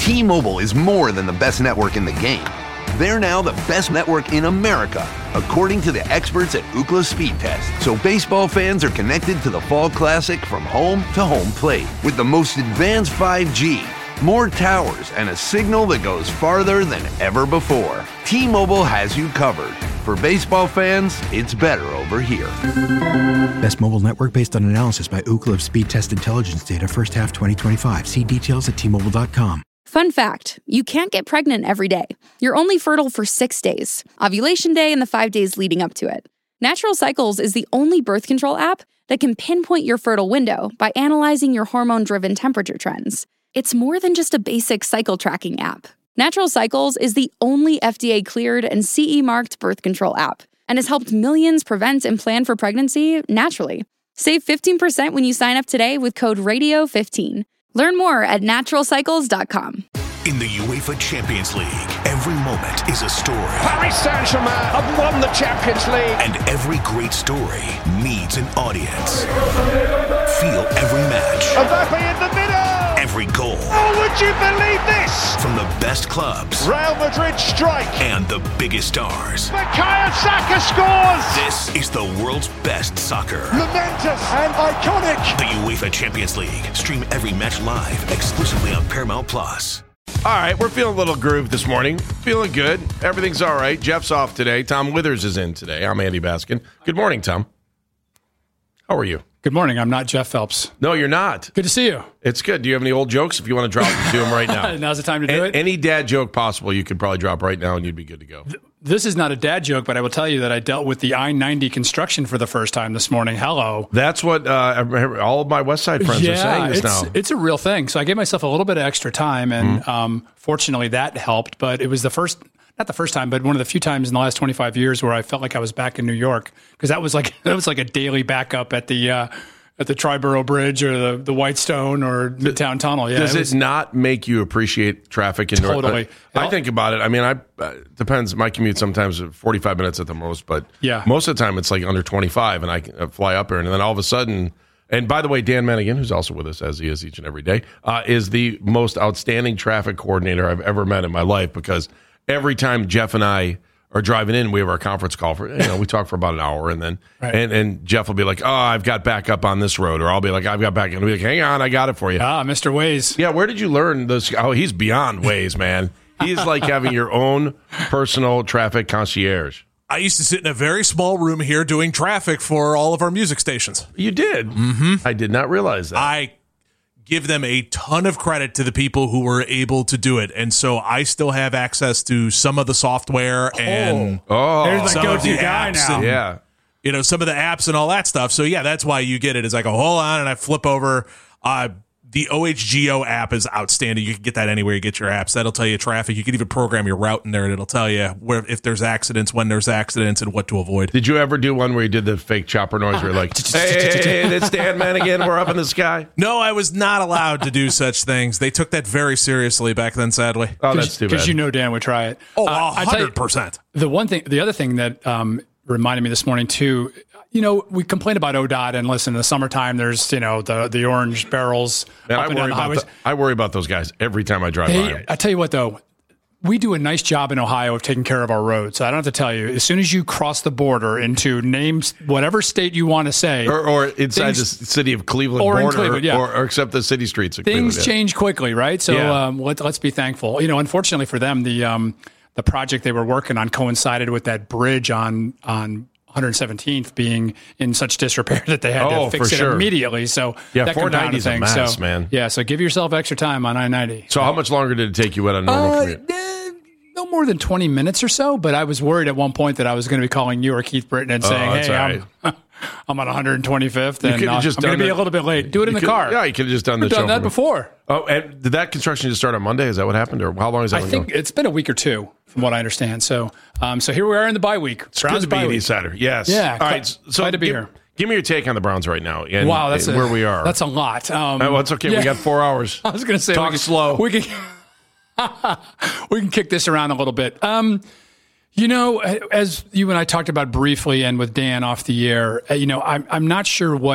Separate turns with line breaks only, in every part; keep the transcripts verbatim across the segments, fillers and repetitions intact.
T-Mobile is more than the best network in the game. They're now the best network in America, according to the experts at Ookla Speed Test. So baseball fans are connected to the Fall Classic from home to home plate with the most advanced five G, more towers, and a signal that goes farther than ever before. T-Mobile has you covered. For baseball fans, it's better over here.
Best mobile network based on analysis by Ookla of Speed Test Intelligence data first half twenty twenty-five. See details at T Mobile dot com.
Fun fact, you can't get pregnant every day. You're only fertile for six days, ovulation day and the five days leading up to it. Natural Cycles is the only birth control app that can pinpoint your fertile window by analyzing your hormone-driven temperature trends. It's more than just a basic cycle tracking app. Natural Cycles is the only F D A-cleared and C E-marked birth control app and has helped millions prevent and plan for pregnancy naturally. Save fifteen percent when you sign up today with code radio fifteen. Learn more at natural cycles dot com.
In the UEFA Champions League, every moment is a story.
Paris Saint-Germain have won the Champions League.
And every great story needs an audience. Feel every match.
Mbappe in the middle.
Every goal.
Oh, would you believe this?
From the best clubs.
Real Madrid strike.
And the biggest stars.
Bukayo Saka scores.
This is the world's best soccer.
Momentous and iconic.
The UEFA Champions League. Stream every match live exclusively on Paramount Plus.
All right, we're feeling a little grooved this morning. Feeling good. Everything's all right. Jeff's off today. Tom Withers is in today. I'm Andy Baskin. Good morning, Tom. How are you?
Good morning. I'm not Jeff Phelps.
No, you're not.
Good to see you.
It's good. Do you have any old jokes? If you want to drop do them right now.
Now's the time to do
A-
it.
Any dad joke possible you could probably drop right now and you'd be good to go.
This is not a dad joke, but I will tell you that I dealt with the I ninety construction for the first time this morning. Hello.
That's what uh, all of my West Side friends
yeah,
are saying this
it's,
now.
It's a real thing. So I gave myself a little bit of extra time, and mm-hmm. um, fortunately that helped. But it was the first, not the first time, but one of the few times in the last twenty-five years where I felt like I was back in New York, because that was like that was like a daily backup at the uh, at the Triborough Bridge or the, the Whitestone or Midtown Tunnel. Yeah,
Does
it,
it
was,
not make you appreciate traffic in
Totally.
North? I, I think about it. I mean, I uh, depends. My commute sometimes is forty-five minutes at the most, but
yeah.
most of the time it's like under twenty-five, and I can uh, fly up here, and then all of a sudden. And by the way, Dan Manigan, who's also with us as he is each and every day, uh, is the most outstanding traffic coordinator I've ever met in my life, because every time Jeff and I are driving in, we have our conference call for, you know, we talk for about an hour, and then right. and, and Jeff will be like, oh, I've got backup on this road, or I'll be like, I've got backup. And we'll be like, hang on, I got it for you.
Ah, Mister Waze.
Yeah, where did you learn this? Oh, he's beyond Waze, man. He's like having your own personal traffic concierge.
I used to sit in a very small room here doing traffic for all of our music stations.
You did?
Mm-hmm.
I did not realize that.
I give them a ton of credit to the people who were able to do it. And so I still have access to some of the software and
oh,
there's
some
my
of the
go-to guy
apps
now.
and,
yeah.
you know, some of the apps and all that stuff. So, yeah, that's why you get it. Is I go, hold on, and I flip over. Uh, the O H G O app is outstanding. You can get that anywhere you get your apps. That'll tell you traffic. You can even program your route in there, and it'll tell you where if there's accidents, when there's accidents, and what to avoid.
Did you ever do one where you did the fake chopper noise where you're like, hey, hey, hey, hey, it's Dan Manigan, we're up in the sky?
No, I was not allowed to do such things. They took that very seriously back then, sadly.
Oh, that's too bad.
Because you know Dan would try it.
Oh,
uh,
one hundred percent.
The one thing, the other thing that um, reminded me this morning, too, you know, we complain about O D O T, and listen, in the summertime, there's, you know, the the orange barrels
Man,
up
I
and
worry
down the
about
highways.
the, I worry about those guys every time I drive by
Hey,
them.
I tell you what, though, we do a nice job in Ohio of taking care of our roads. So I don't have to tell you, as soon as you cross the border into names, whatever state you want to say.
Or, or inside
things,
the city of Cleveland
or
border,
in Cleveland, yeah.
or, or except the city streets of
Things
Cleveland. Yeah.
change quickly, right? So
Yeah.
um, let, let's be thankful. You know, unfortunately for them, the um, the project they were working on coincided with that bridge on on one hundred seventeenth being in such disrepair that they had
Oh,
to fix
for
it
sure.
immediately. So
Yeah,
that
four
compounded
ninety is a
things.
mess,
so,
man.
Yeah, so give yourself extra time on I ninety.
So how much longer did it take you at a normal
Uh,
commute?
eh, no more than twenty minutes or so, but I was worried at one point that I was going to be calling you or Keith Britton and saying,
Oh, that's
hey,
all
I'm, I'm on one hundred twenty-fifth
You
and
could've
uh,
just
I'm going
done
to be
that-
a little bit late. Do it in
You
the
could-
car.
Yeah, you could have just done the
We've
show.
done that
for me.
before.
Oh, and did that construction just start on Monday? Is that what happened? Or how long is that
I
one
think
going?
it's been a week or two, from what I understand. So, um, so here we are in the bye week.
It's
Browns
good to be
bye
an
week.
East Sider. Yes.
Yeah,
All
glad-
right. So
glad to be
give,
here.
Give me your take on the Browns right now. And,
Wow, that's
and
a,
where we are.
That's a lot. Um,
Uh, well, it's okay.
yeah.
We got four hours.
I was going to say,
Talk
we can,
slow.
We can, we can kick this around a little bit. Um, you know, as you and I talked about briefly, and with Dan off the air, uh, you know, I'm I'm not sure what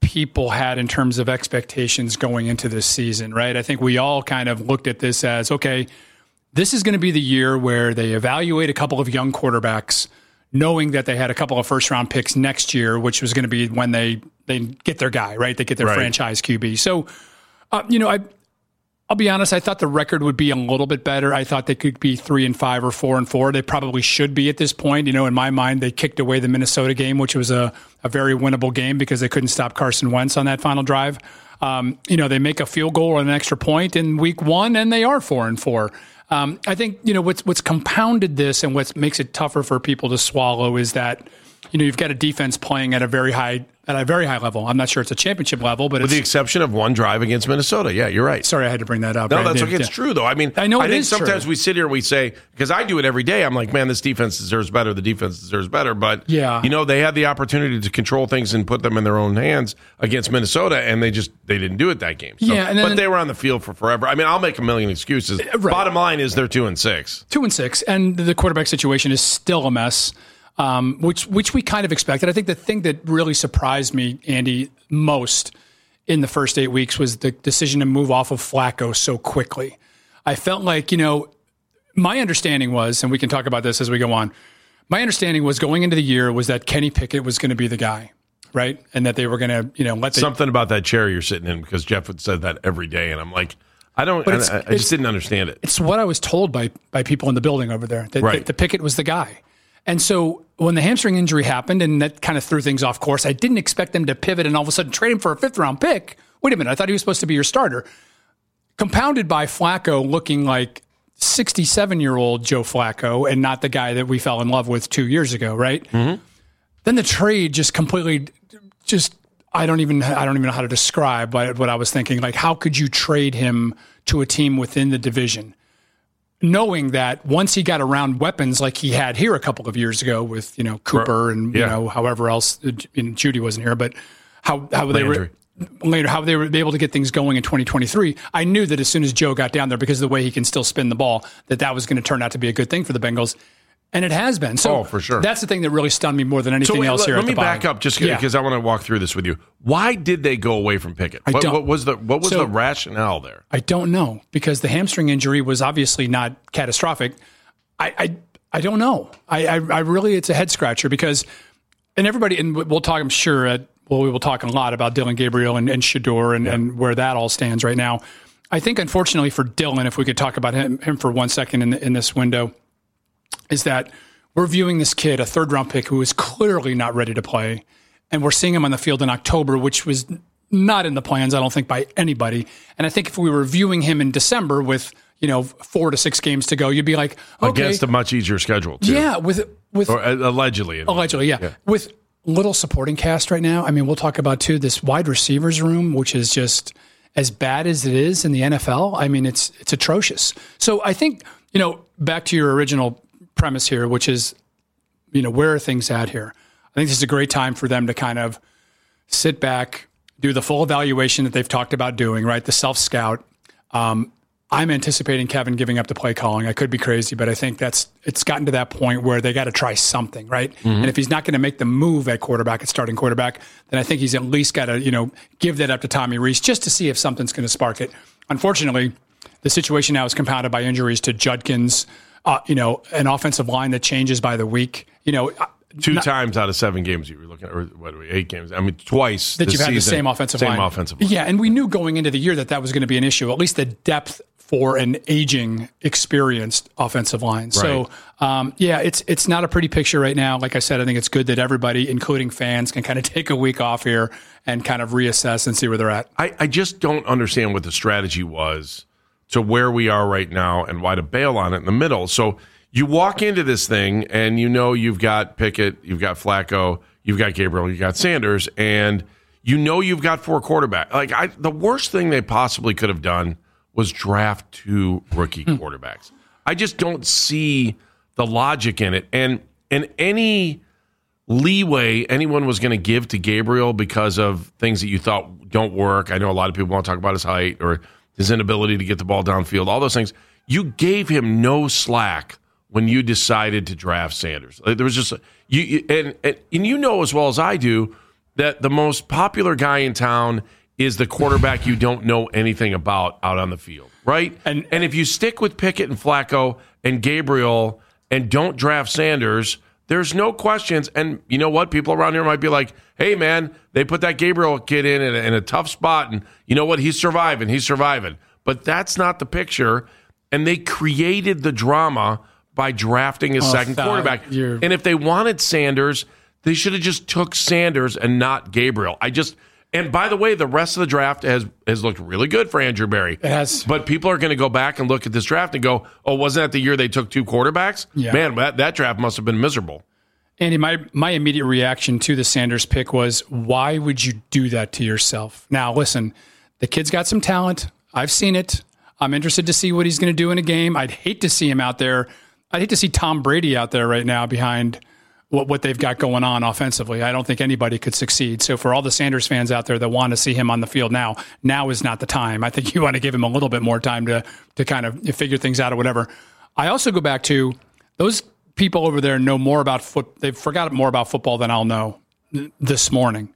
people had in terms of expectations going into this season, right? I think we all kind of looked at this as, okay, this is going to be the year where they evaluate a couple of young quarterbacks, knowing that they had a couple of first-round picks next year, which was going to be when they, they get their guy, right? They get their right. franchise Q B. So, uh, you know, I, I'll be honest, I thought the record would be a little bit better. I thought they could be three and five or four and four. They probably should be at this point. You know, in my mind, they kicked away the Minnesota game, which was a, a very winnable game because they couldn't stop Carson Wentz on that final drive. Um, you know, they make a field goal or an extra point in week one, and they are four and four. Um, I think, you know, what's what's compounded this and what makes it tougher for people to swallow is that, you know, you've got a defense playing at a very high at a very high level. I'm not sure it's a championship level, but
with
it's,
the exception of one drive against Minnesota. Yeah, you're right.
Sorry, I had to bring that up.
No,
right?
that's okay.
Yeah.
It's true, though. I mean,
I know it
I think
is
sometimes
true.
we sit here and we say, because I do it every day, I'm like, man, this defense deserves better. The defense deserves better. But,
yeah.
you know, they had the opportunity to control things and put them in their own hands against Minnesota, and they just they didn't do it that game. So,
yeah, and then,
but they were on the field for forever. I mean, I'll make a million excuses.
Right.
Bottom line is they're two and six.
Two and six, and the quarterback situation is still a mess. Um, which which we kind of expected. I think the thing that really surprised me, Andy, most in the first eight weeks was the decision to move off of Flacco so quickly. I felt like, you know, my understanding was, and we can talk about this as we go on, my understanding was going into the year was that Kenny Pickett was going to be the guy, right? And that they were going to, you know, let the,
something about that chair you're sitting in, because Jeff would said that every day, and I'm like, I don't, I, I just didn't understand it.
It's what I was told by by people in the building over there, that,
right.
that the Pickett was the guy. And so when the hamstring injury happened and that kind of threw things off course, I didn't expect them to pivot and all of a sudden trade him for a fifth round pick. Wait a minute, I thought he was supposed to be your starter. Compounded by Flacco looking like sixty-seven-year-old Joe Flacco and not the guy that we fell in love with two years ago, right?
Mm-hmm.
Then the trade just completely, just I don't even I don't even know how to describe what, what I was thinking. Like, how could you trade him to a team within the division, knowing that once he got around weapons like he had here a couple of years ago with, you know, Cooper and,
yeah.
you know, however else, you know, Judy wasn't here, but how, how they were later, how they were able to get things going in twenty twenty-three. I knew that as soon as Joe got down there, because of the way he can still spin the ball, that that was going to turn out to be a good thing for the Bengals. And it has been. So
oh, for sure.
That's the thing that really stunned me more than anything
so wait,
else
let,
here.
Let
at
me
the
back
bottom.
up just because
yeah.
I want to walk through this with you. Why did they go away from Pickett?
I
What,
don't,
what was the what was
so,
the rationale there?
I don't know, because the hamstring injury was obviously not catastrophic. I I, I don't know. I, I I really it's a head scratcher because, and everybody, and we'll talk, I'm sure, at, well, we will talk a lot about Dillon Gabriel and, and Shedeur and, yeah. and where that all stands right now. I think, unfortunately for Dillon, if we could talk about him, him for one second in, in this window, is that we're viewing this kid, a third-round pick, who is clearly not ready to play, and we're seeing him on the field in October, which was not in the plans, I don't think, by anybody. And I think if we were viewing him in December with, you know, four to six games to go, you'd be like, okay.
Against a much easier schedule, too.
Yeah, with... with
or uh, allegedly.
Allegedly, yeah. yeah. With little supporting cast right now, I mean, we'll talk about, too, this wide receivers room, which is just as bad as it is in the N F L. I mean, it's it's atrocious. So I think, you know, back to your original premise here, which is, you know, where are things at here? I think this is a great time for them to kind of sit back, do the full evaluation that they've talked about doing, right? The self-scout. Um, I'm anticipating Kevin giving up the play calling. I could be crazy, but I think that's it's gotten to that point where they got to try something, right? Mm-hmm. And if he's not going to make the move at quarterback, at starting quarterback, then I think he's at least got to, you know, give that up to Tommy Rees just to see if something's going to spark it. Unfortunately, the situation now is compounded by injuries to Judkins, uh, you know, an offensive line that changes by the week, you know.
Two
not,
times out of seven games you were looking at, or what are we, eight games? I mean, twice
that you've had
season,
the same offensive
same
line.
Same offensive line.
Yeah, and we knew going into the year that that was going to be an issue, at least the depth for an aging, experienced offensive line. Right. So, um, yeah, it's it's not a pretty picture right now. Like I said, I think it's good that everybody, including fans, can kind of take a week off here and kind of reassess and see where they're at.
I, I just don't understand what the strategy was to where we are right now and why to bail on it in the middle. So you walk into this thing and you know you've got Pickett, you've got Flacco, you've got Gabriel, you've got Sanders, and you know you've got four quarterbacks. Like I, the worst thing they possibly could have done was draft two rookie
Hmm.
quarterbacks. I just don't see the logic in it. And and any leeway anyone was going to give to Gabriel because of things that you thought don't work. I know a lot of people want to talk about his height or his inability to get the ball downfield, all those things. You gave him no slack when you decided to draft Sanders. There was just you, and, and and you know as well as I do, that the most popular guy in town is the quarterback you don't know anything about out on the field, right? And and if you stick with Pickett and Flacco and Gabriel and don't draft Sanders, there's no questions. And you know what? People around here might be like, hey, man, they put that Gabriel kid in in a, in a tough spot, and you know what? He's surviving. He's surviving. But that's not the picture. And they created the drama by drafting a oh, second quarterback. You're... And if they wanted Sanders, they should have just took Sanders and not Gabriel. I just... And by the way, the rest of the draft has, has looked really good for Andrew Berry.
It has.
But people are going to go back and look at this draft and go, oh, wasn't that the year they took two quarterbacks?
Yeah.
Man, that, that draft must have been miserable.
Andy, my, my immediate reaction to the Sanders pick was, why would you do that to yourself? Now, listen, the kid's got some talent. I've seen it. I'm interested to see what he's going to do in a game. I'd hate to see him out there. I'd hate to see Tom Brady out there right now behind what what they've got going on offensively. I don't think anybody could succeed. So for all the Sanders fans out there that want to see him on the field now, now is not the time. I think you want to give him a little bit more time to to kind of figure things out or whatever. I also go back to those people over there know more about foot. They've forgotten more about football than I'll know this morning.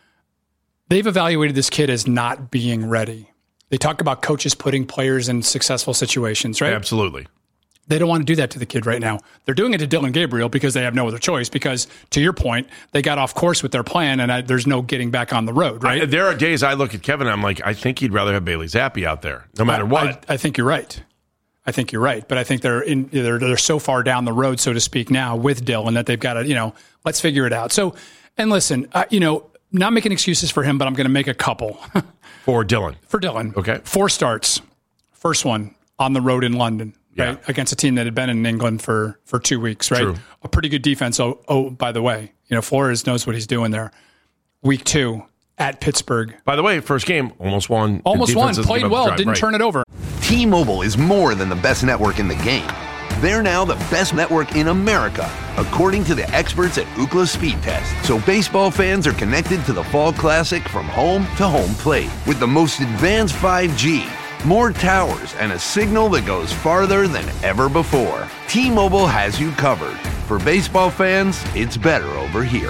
They've evaluated this kid as not being ready. They talk about coaches putting players in successful situations, right?
Absolutely.
They don't want to do that to the kid right now. They're doing it to Dylan Gabriel because they have no other choice because, to your point, they got off course with their plan and I, there's no getting back on the road, right?
I, there are days I look at Kevin and I'm like, I think he'd rather have Bailey Zappi out there, no matter
I,
what.
I, I think you're right. I think you're right. But I think they're in they're, they're so far down the road, so to speak, now with Dylan that they've got to, you know, let's figure it out. So, and listen, uh, you know, not making excuses for him, but I'm going to make a couple.
For Dylan.
For Dylan.
Okay.
Four starts. First one on the road in London. Right, yeah. Against a team that had been in England for, for two weeks, right?
True.
A pretty good defense. Oh, oh, by the way, you know, Flores knows what he's doing there. Week two at Pittsburgh.
By the way, first game, almost won.
Almost won, played well, didn't right. turn it over.
T-Mobile is more than the best network in the game. They're now the best network in America, according to the experts at Ookla Speed Test. So baseball fans are connected to the Fall Classic from home to home plate with the most advanced five G. More towers, and a signal that goes farther than ever before. T-Mobile has you covered. For baseball fans, it's better over here.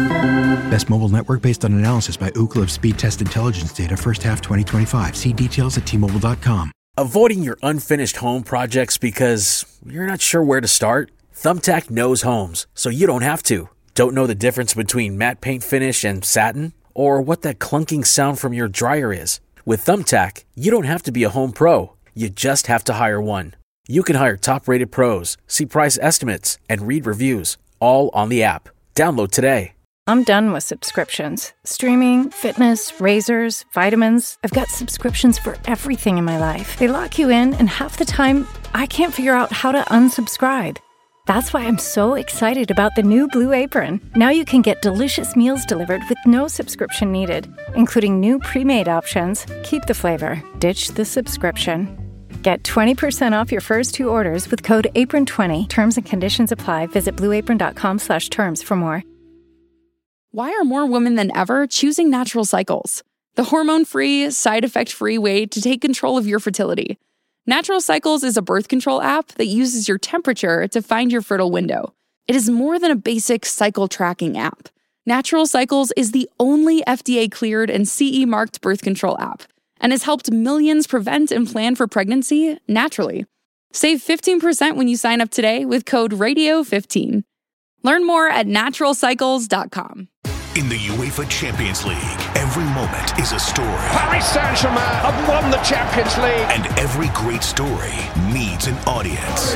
Best mobile network based on analysis by Ookla Speed Test Intelligence data first half twenty twenty-five. See details at T Mobile dot com.
Avoiding your unfinished home projects because you're not sure where to start? Thumbtack knows homes, so you don't have to. Don't know the difference between matte paint finish and satin? Or what that clunking sound from your dryer is? With Thumbtack, you don't have to be a home pro. You just have to hire one. You can hire top-rated pros, see price estimates, and read reviews, all on the app. Download today.
I'm done with subscriptions. Streaming, fitness, razors, vitamins. I've got subscriptions for everything in my life. They lock you in, and half the time, I can't figure out how to unsubscribe. That's why I'm so excited about the new Blue Apron. Now you can get delicious meals delivered with no subscription needed, including new pre-made options. Keep the flavor, ditch the subscription. Get twenty percent off your first two orders with code apron twenty. Terms and conditions apply. Visit blueapron.com slash terms for more.
Why are more women than ever choosing Natural Cycles? The hormone-free, side-effect-free way to take control of your fertility. Natural Cycles is a birth control app that uses your temperature to find your fertile window. It is more than a basic cycle tracking app. Natural Cycles is the only F D A-cleared and C E-marked birth control app and has helped millions prevent and plan for pregnancy naturally. Save fifteen percent when you sign up today with code radio fifteen. Learn more at natural cycles dot com.
In the UEFA Champions League, every moment is a story.
Paris Saint-Germain have won the Champions League.
And every great story needs an audience.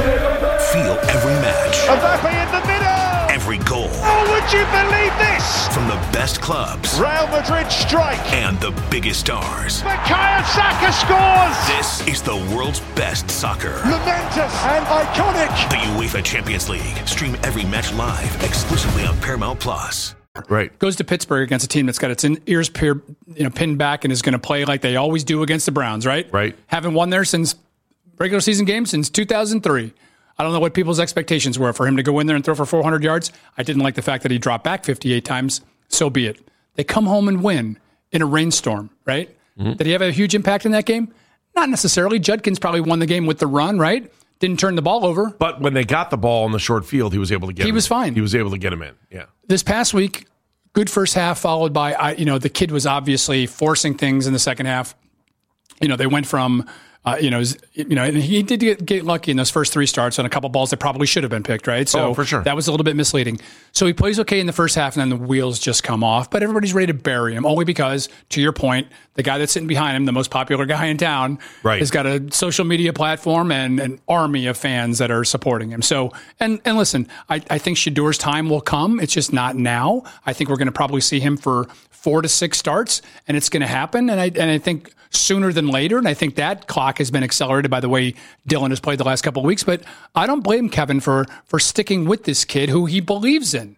Feel every match.
Mbappe in the middle.
Every goal.
Oh, would you believe this?
From the best clubs.
Real Madrid strike.
And the biggest stars.
Bukayo Saka scores.
This is the world's best soccer.
Momentous and iconic.
The UEFA Champions League. Stream every match live exclusively on Paramount Plus.
Right.
Goes to Pittsburgh against a team that's got its in, ears peer, you know, pinned back and is going to play like they always do against the Browns, right?
Right.
Haven't won there since regular season games since two thousand three. I don't know what people's expectations were for him to go in there and throw for four hundred yards. I didn't like the fact that he dropped back fifty-eight times. So be it. They come home and win in a rainstorm, right? Mm-hmm. Did he have a huge impact in that game? Not necessarily. Judkins probably won the game with the run, right? Didn't turn the ball over.
But when they got the ball on the short field, he was able to get
He
him.
was fine.
He was able to get him in. Yeah.
This past week, good first half followed by, I, you know, the kid was obviously forcing things in the second half. You know, they went from, uh, you know, you know, and he did get, get lucky in those first three starts on a couple balls that probably should have been picked, right? So
oh, for sure.
That was a little bit misleading. So he plays okay in the first half, and then the wheels just come off. But everybody's ready to bury him, only because, to your point, the guy that's sitting behind him, the most popular guy in town,
right.
has got a social media platform and an army of fans that are supporting him. So, and and listen, I, I think Shedur's time will come. It's just not now. I think we're going to probably see him for four to six starts, and it's going to happen. And I and I think sooner than later. And I think that clock has been accelerated by the way Dylan has played the last couple of weeks. But I don't blame Kevin for for sticking with this kid who he believes in.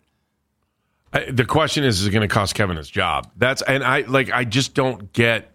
I, the question is, is it going to cost Kevin his job? That's and I like I just don't get.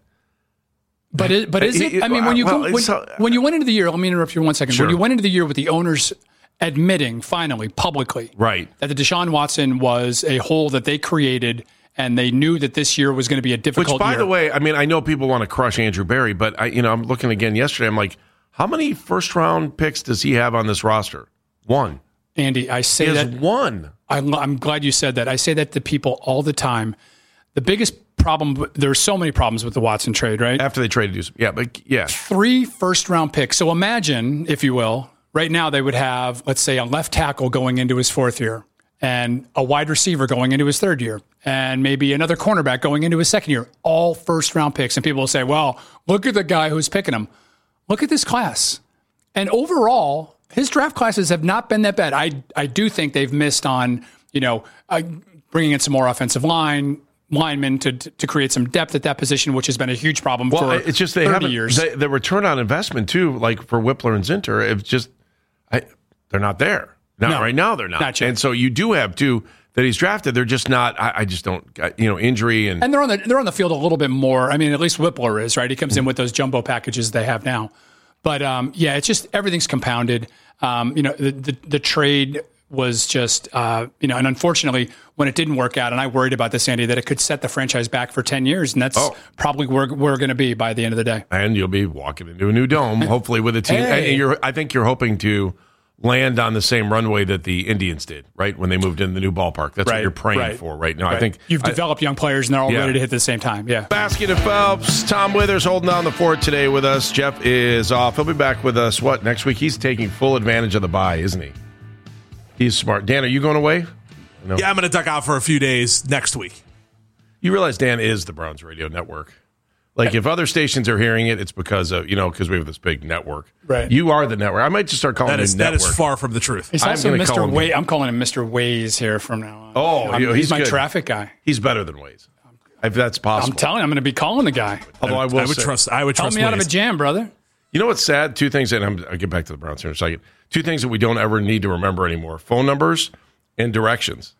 But it, but is it? I mean, when you
well,
go, when,
so,
when you went into the year, let me interrupt you one second.
Sure.
When you went into the year with the owners admitting finally publicly,
right,
that the Deshaun Watson was a hole that they created. And they knew that this year was going to be a difficult
Which, by
year.
the way, I mean, I know people want to crush Andrew Berry, but I, you know, I'm looking again yesterday. I'm like, how many first round picks does he have on this roster? One.
Andy, I say
he
that
has one.
I'm, I'm glad you said that. I say that to people all the time. The biggest problem, there's so many problems with the Watson trade, right?
After they traded you, yeah, but yeah,
three first round picks. So imagine, if you will, right now they would have, let's say, a left tackle going into his fourth year, and a wide receiver going into his third year, and maybe another cornerback going into his second year, all first-round picks. And people will say, well, look at the guy who's picking them. Look at this class. And overall, his draft classes have not been that bad. I I do think they've missed on, you know, uh, bringing in some more offensive line, linemen to to create some depth at that position, which has been a huge problem
well,
for
it's just they
thirty years.
They, the return on investment, too, like for Whippler and Zinter, it's just, I, they're not there. Not
no,
right now, they're not.
not
and so you do have two that he's drafted. They're just not. I, I just don't. You know, injury and
and they're on the they're on the field a little bit more. I mean, at least Whippler is, right. He comes in with those jumbo packages they have now. But um, yeah, it's just everything's compounded. Um, you know, the, the the trade was just uh, you know, and unfortunately, when it didn't work out, and I worried about this, Andy, that it could set the franchise back for ten years, and that's oh. probably where we're going to be by the end of the day.
And you'll be walking into a new dome, hopefully with a team.
Hey.
And you're, I think you're hoping to land on the same runway that the Indians did, right, when they moved into the new ballpark. That's
right,
what you're praying
right,
for right now.
Right.
I think
you've
I,
developed young players, and they're all
yeah.
ready to hit at the same time. Yeah.
Basket of Phelps. Tom Withers holding down the fort today with us. Jeff is off. He'll be back with us, what, next week? He's taking full advantage of the bye, isn't he? He's smart. Dan, are you going away?
No. Yeah, I'm going to duck out for a few days next week.
You realize Dan is the Browns radio network. Like, if other stations are hearing it, it's because of, you know, because we have this big network.
Right.
You are the network. I might just start calling
that is,
him
that
network.
That is far from the truth.
He's also Mister Waze. I'm calling him Mister Waze here from now on.
Oh,
I'm,
he's,
he's my
good.
traffic guy.
He's better than Waze, if that's possible.
I'm telling you, I'm going to be calling the guy.
Although I, will
I would
say,
trust. I would
help
trust.
me
Waze.
out of a jam, brother.
You know what's sad? Two things, and I'm, I'll get back to the Browns here in a second. Two things that we don't ever need to remember anymore: phone numbers and directions.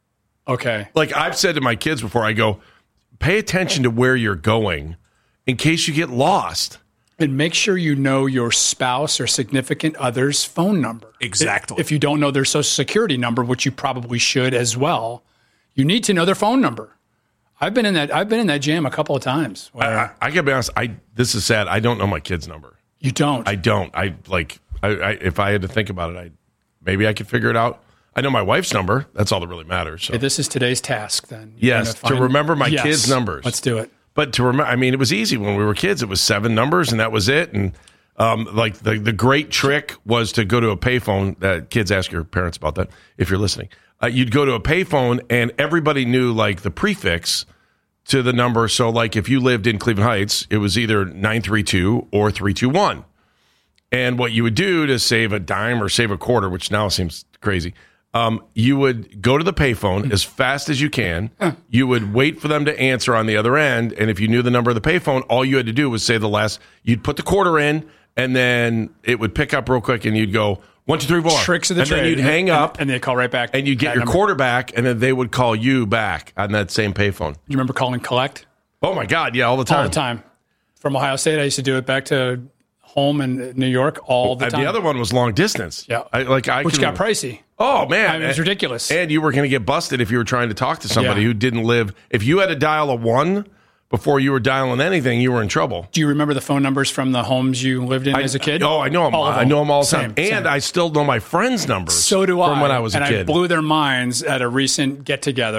Okay.
Like I've said to my kids before, I go, pay attention to where you're going in case you get lost.
And make sure you know your spouse or significant other's phone number.
Exactly.
If you don't know their social security number, which you probably should as well, you need to know their phone number. I've been in that. I've been in that jam a couple of times.
I, I, I gotta be honest. I this is sad. I don't know my kid's number.
You don't.
I don't. I like. I, I if I had to think about it, I maybe I could figure it out. I know my wife's number. That's all that really matters. So.
Okay, this is today's task, then. You're
yes,
find,
to remember my
yes,
kids' numbers.
Let's do it.
But to remember, I mean, it was easy when we were kids. It was seven numbers, and that was it. And um, like the the great trick was to go to a payphone. Uh, kids, ask your parents about that if you're listening. Uh, you'd go to a payphone, and everybody knew like the prefix to the number. So, like if you lived in Cleveland Heights, it was either nine three two or three two one. And what you would do to save a dime or save a quarter, which now seems crazy. Um, you would go to the payphone as fast as you can. You would wait for them to answer on the other end. And if you knew the number of the payphone, all you had to do was say the last. You'd put the quarter in, and then it would pick up real quick, and you'd go, one, two, three, four.
Tricks of the
and
trade.
And then you'd hang
and,
up.
And they'd call right back.
And you'd get your
number.
quarter back, and then they would call you back on that same payphone.
You remember calling collect?
Oh, my God. Yeah, all the time.
All the time. From Ohio State, I used to do it back to home in New York all the time.
The other one was long distance.
Yeah.
I, like I
Which
can,
got pricey.
Oh, man.
I mean, it was ridiculous.
And you were going to get busted if you were trying to talk to somebody
yeah.
who didn't live. If you had to dial a one before you were dialing anything, you were in trouble.
Do you remember the phone numbers from the homes you lived in
I,
as a kid?
Oh, I know them.
All
I know them all the
same,
time. And
same.
I still know my friends' numbers.
So do I.
From when I was
and
a kid.
And I blew their minds at a recent get-together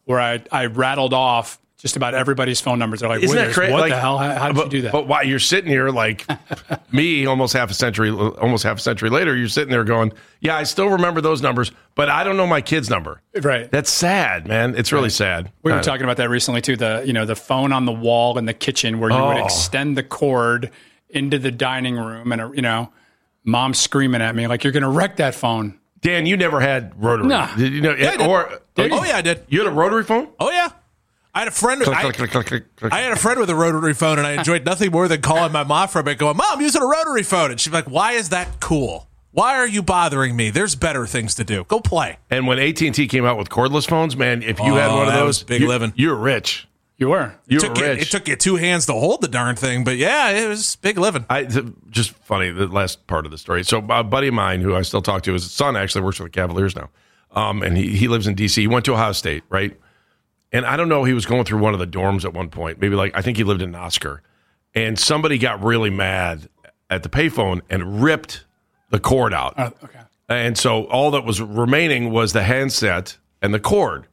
where I, I rattled off just about everybody's phone numbers. They're like,
Isn't that
Withers,
crazy?
what
Like,
the hell? How, how did
but,
you do that?
But why you're sitting here like me, almost half a century, almost half a century later, you're sitting there going, "Yeah, I still remember those numbers, but I don't know my kid's number."
Right.
That's sad, man. It's really right. sad.
We were
uh,
talking about that recently too. The you know the phone on the wall in the kitchen where you
oh.
would extend the cord into the dining room, and you know, mom screaming at me like, "You're going to wreck that phone."
Dan, you never had rotary.
Nah.
Did you know?
Yeah, I did.
Or
did oh yeah, I did.
You had a rotary phone?
Oh yeah. I had a friend. With,
click,
I,
click, click, click, click.
I had a friend with a rotary phone, and I enjoyed nothing more than calling my mom from it, going, "Mom, I'm using a rotary phone," and she's like, "Why is that cool? Why are you bothering me? There's better things to do. Go play."
And when A T and T came out with cordless phones, man, if you
oh,
had one of
that
those,
was big
you,
living.
You're rich.
You were.
You
it took
were
you,
rich.
It took you two hands to hold the darn thing, but yeah, it was big living.
I just funny the last part of the story. So a buddy of mine who I still talk to, his son actually works for the Cavaliers now, um, and he he lives in D C. He went to Ohio State, right? And I don't know, he was going through one of the dorms at one point. Maybe like I think he lived in Oscar, and somebody got really mad at the payphone and ripped the cord out.
Uh, okay.
And so all that was remaining was the handset and the cord.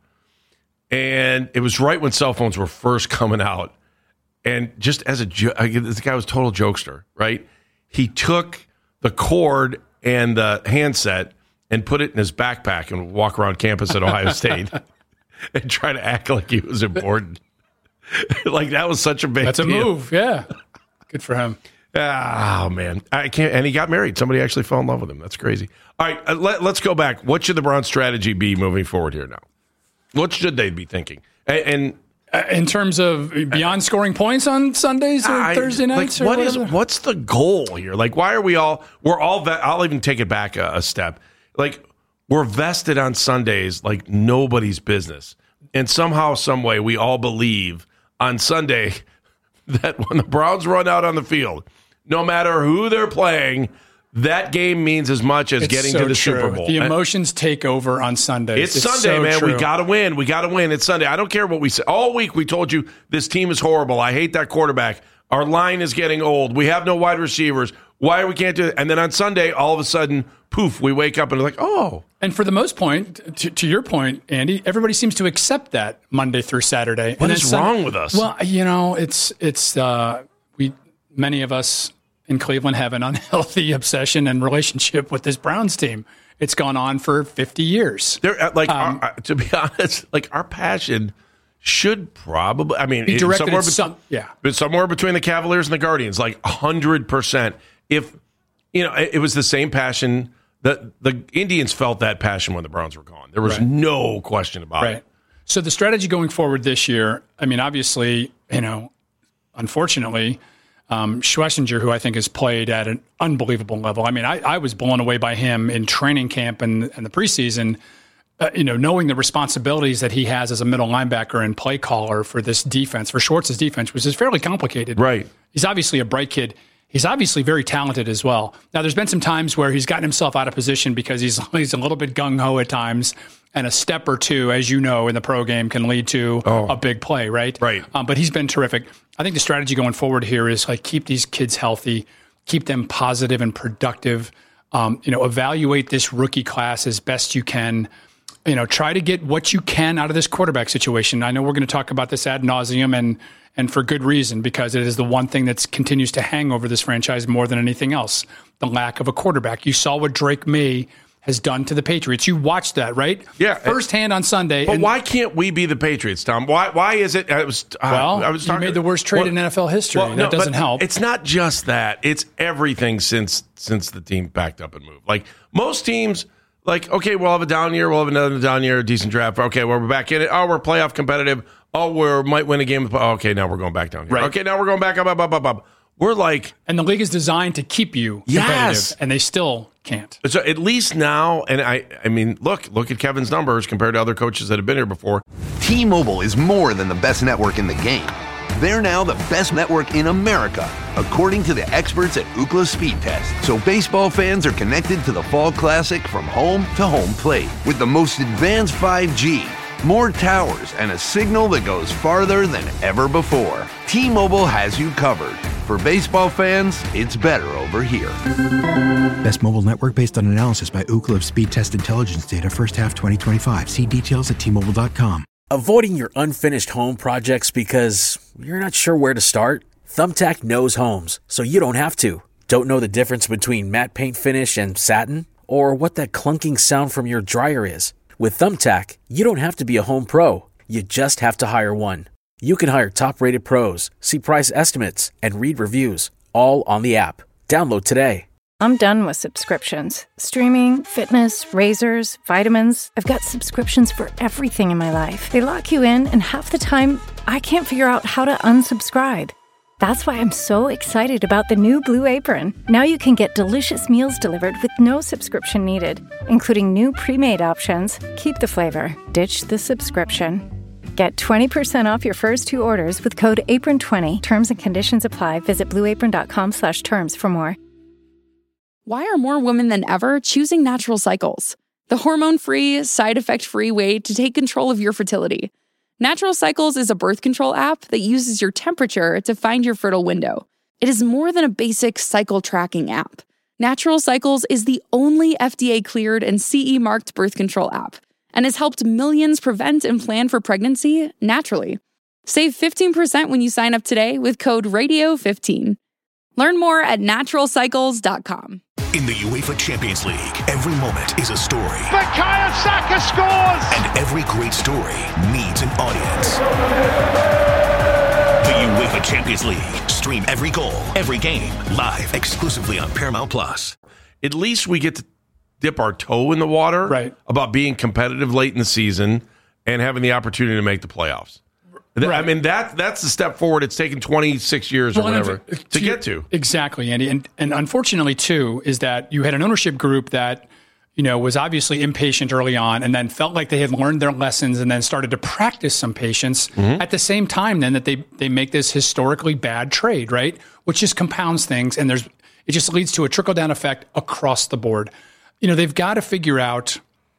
And it was right when cell phones were first coming out. And just as a jo- this guy was a total jokester, right? He took the cord and the handset and put it in his backpack and walk around campus at Ohio State and try to act like he was important. Like that was such a big
That's a
deal.
move, yeah. Good for him.
Oh, man. I can't. And he got married. Somebody actually fell in love with him. That's crazy. All right, uh, let, let's go back. What should the Browns' strategy be moving forward here now? What should they be thinking? And, and
uh, in terms of beyond scoring points on Sundays or
I,
Thursday nights,
like,
or
what is,
whatever?
what's the goal here? Like, why are we all? We're all. Ve- I'll even take it back a, a step. Like, we're vested on Sundays like nobody's business, and somehow, some way, we all believe on Sunday that when the Browns run out on the field, no matter who they're playing, that game means as much as
it's
getting
so
to the
true.
Super Bowl.
The emotions take over on Sundays.
It's,
it's
Sunday,
so
man.
True.
We got to win. We got to win. It's Sunday. I don't care what we say. All week we told you this team is horrible. I hate that quarterback. Our line is getting old. We have no wide receivers. Why we can't do it? And then on Sunday, all of a sudden, poof, we wake up and we're like, oh.
And for the most point, to, to your point, Andy, everybody seems to accept that Monday through Saturday.
What
and
is
Sun-
wrong with us?
Well, you know, it's it's uh, we many of us in Cleveland have an unhealthy obsession and relationship with this Browns team. It's gone on for fifty years.
They're like,
Um,
our, to be honest, like our passion should probably, I mean,
be directed
somewhere,
at
be-
some, yeah.
but somewhere between the Cavaliers and the Guardians, like one hundred percent. If, you know, it, it was the same passion that the Indians felt that passion when the Browns were gone. There was
Right.
no question about
Right.
it.
So the strategy going forward this year, I mean, obviously, you know, unfortunately, um, Schlesinger, who I think has played at an unbelievable level. I mean, I, I was blown away by him in training camp and, and the preseason, uh, you know, knowing the responsibilities that he has as a middle linebacker and play caller for this defense, for Schwartz's defense, which is fairly complicated.
Right.
He's obviously a bright kid. He's obviously very talented as well. Now, there's been some times where he's gotten himself out of position because he's he's a little bit gung-ho at times, and a step or two, as you know, in the pro game can lead to
Oh.
a big play, right?
Right.
Um, but he's been terrific. I think the strategy going forward here is like keep these kids healthy, keep them positive and productive. Um, you know, evaluate this rookie class as best you can. You know, try to get what you can out of this quarterback situation. I know we're going to talk about this ad nauseum, and and for good reason, because it is the one thing that continues to hang over this franchise more than anything else: the lack of a quarterback. You saw what Drake May has done to the Patriots. You watched that, right?
Yeah,
firsthand on Sunday.
But
and,
why can't we be the Patriots, Tom? Why? Why is it? I was. Uh,
Well,
I was
you
talking,
made the worst trade
well,
in N F L history.
well,
that
no,
doesn't
but
help.
It's not just that. It's everything since since the team backed up and moved. Like most teams, like okay, we'll have a down year, we'll have another down year, a decent draft. Okay, well, we're back in it. Oh, we're playoff competitive. Oh, we might win a game. Oh, okay, now we're going back down here.
Right.
Okay, now we're going back up, up, up, up, up. We're like,
and the league is designed to keep you competitive,
Yes.
and they still can't.
so at least now, and I, I mean, look, look at Kevin's numbers compared to other coaches that have been here before.
T-Mobile is more than the best network in the game. They're now the best network in America, according to the experts at Ookla Speed Test. So baseball fans are connected to the Fall Classic from home to home plate with the most advanced five G, more towers, and a signal that goes farther than ever before. T-Mobile has you covered. For baseball fans, it's better over here.
Best mobile network based on analysis by Ookla of Speed Test Intelligence data first half twenty twenty-five. See details at T Mobile dot com.
Avoiding your unfinished home projects because you're not sure where to start? Thumbtack knows homes, so you don't have to. Don't know the difference between matte paint finish and satin? Or what that clunking sound from your dryer is? With Thumbtack, you don't have to be a home pro. You just have to hire one. You can hire top-rated pros, see price estimates, and read reviews, all on the app. Download today.
I'm done with subscriptions. Streaming, fitness, razors, vitamins. I've got subscriptions for everything in my life. They lock you in, and half the time, I can't figure out how to unsubscribe. That's why I'm so excited about the new Blue Apron. Now you can get delicious meals delivered with no subscription needed, including new pre-made options. Keep the flavor, ditch the subscription. Get twenty percent off your first two orders with code apron twenty. Terms and conditions apply. Visit blueapron.com slash terms for more.
Why are more women than ever choosing Natural Cycles? The hormone-free, side-effect-free way to take control of your fertility. Natural Cycles is a birth control app that uses your temperature to find your fertile window. It is more than a basic cycle tracking app. Natural Cycles is the only F D A-cleared and C E-marked birth control app and has helped millions prevent and plan for pregnancy naturally. Save fifteen percent when you sign up today with code radio fifteen. Learn more at natural cycles dot com.
In the UEFA Champions League, every moment is a story.
Bukayo Saka scores!
And every great story needs an audience. The UEFA Champions League. Stream every goal, every game, live exclusively on Paramount Plus.
At least we get to dip our toe in the water
right.
about being competitive late in the season and having the opportunity to make the playoffs. Right. I mean, that that's the step forward. It's taken twenty-six years well, or whatever to, to get to.
Exactly, Andy. And, and unfortunately, too, is that you had an ownership group that, you know, was obviously impatient early on and then felt like they had learned their lessons and then started to practice some patience mm-hmm. at the same time then that they, they make this historically bad trade, right? Which just compounds things. And there's it just leads to a trickle-down effect across the board. You know, they've got to figure out,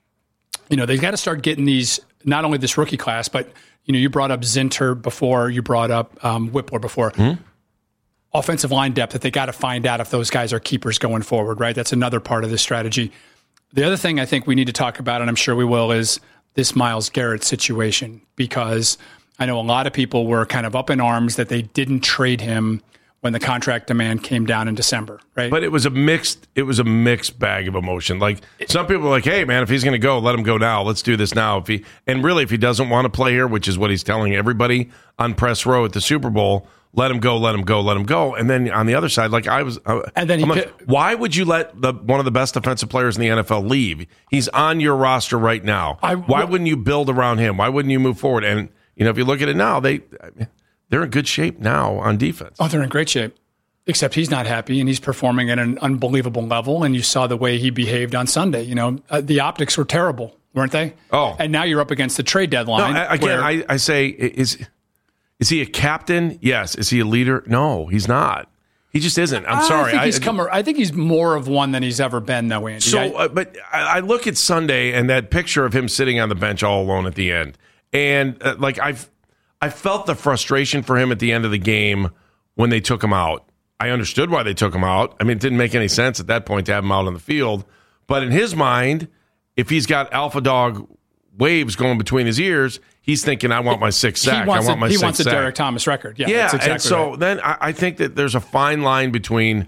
you know, they've got to start getting these, not only this rookie class, but you know, you brought up Zinter before, you brought up um, Whippler before. Mm-hmm. Offensive line depth that they got to find out if those guys are keepers going forward, right? That's another part of this strategy. The other thing I think we need to talk about, and I'm sure we will, is this Myles Garrett situation, because I know a lot of people were kind of up in arms that they didn't trade him when the contract demand came down in December, right?
But it was a mixed, it was a mixed bag of emotion. Like some people are like, "Hey, man, if he's going to go, let him go now. Let's do this now." If he and really, if he doesn't want to play here, which is what he's telling everybody on press row at the Super Bowl, let him go, let him go, let him go. And then on the other side, like I was, uh,
and then he
like,
could,
why would you let the one of the best defensive players in the N F L leave? He's on your roster right now. I, why well, wouldn't you build around him? Why wouldn't you move forward? And you know, if you look at it now, they they're in good shape now on defense.
Oh, they're in great shape. Except he's not happy, and he's performing at an unbelievable level. And you saw the way he behaved on Sunday. You know, uh, the optics were terrible, weren't they?
Oh,
and now you're up against the trade deadline.
No, again, where, I, I say, is is he a captain? Yes. Is he a leader? No, he's not. He just isn't. I'm
I
sorry.
Think
I,
he's come, I think he's more of one than he's ever been, though, Andy.
So, uh, but I, I look at Sunday and that picture of him sitting on the bench all alone at the end, and uh, like I've I felt the frustration for him at the end of the game when they took him out. I understood why they took him out. I mean, it didn't make any sense at that point to have him out on the field. But in his mind, if he's got alpha dog waves going between his ears, he's thinking, I want my sixth sack. I want
a,
my
he
sixth
wants a
sack.
Derek Thomas record. Yeah,
yeah
that's exactly
and so
right.
then I, I think that there's a fine line between,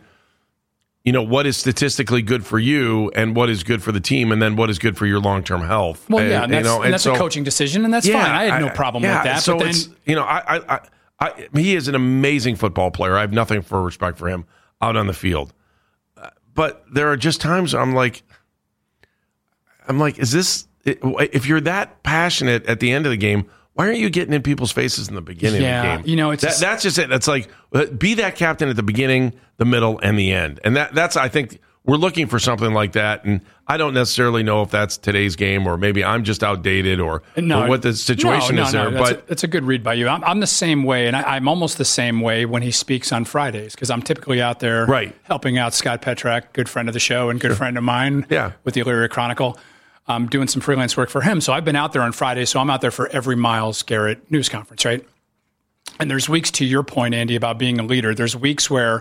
you know, what is statistically good for you and what is good for the team, and then what is good for your long-term health.
Well, yeah,
and,
and that's,
you know,
and
and
that's
so,
a coaching decision, and that's
yeah,
fine. I had no
I,
problem
yeah,
with that.
So
but then,
it's, you know, I, I, I, he is an amazing football player. I have nothing for respect for him out on the field. But there are just times I'm like, I'm like, is this, if you're that passionate at the end of the game, why aren't you getting in people's faces in the beginning
yeah,
of the game?
You know, it's
that, that's just it. That's like, be that captain at the beginning, the middle, and the end. And that that's, I think, we're looking for something like that. And I don't necessarily know if that's today's game, or maybe I'm just outdated, or,
no,
or what the situation
no, no,
is
no,
there.
That's
but
a, that's a good read by you. I'm, I'm the same way, and I, I'm almost the same way when he speaks on Fridays, because I'm typically out there
right.
helping out Scott Petrak, good friend of the show and good friend of mine
yeah.
with the Illyria Chronicle. I'm doing some freelance work for him. So I've been out there on Fridays, so I'm out there for every Myles Garrett news conference, right? And there's weeks, to your point, Andy, about being a leader. There's weeks where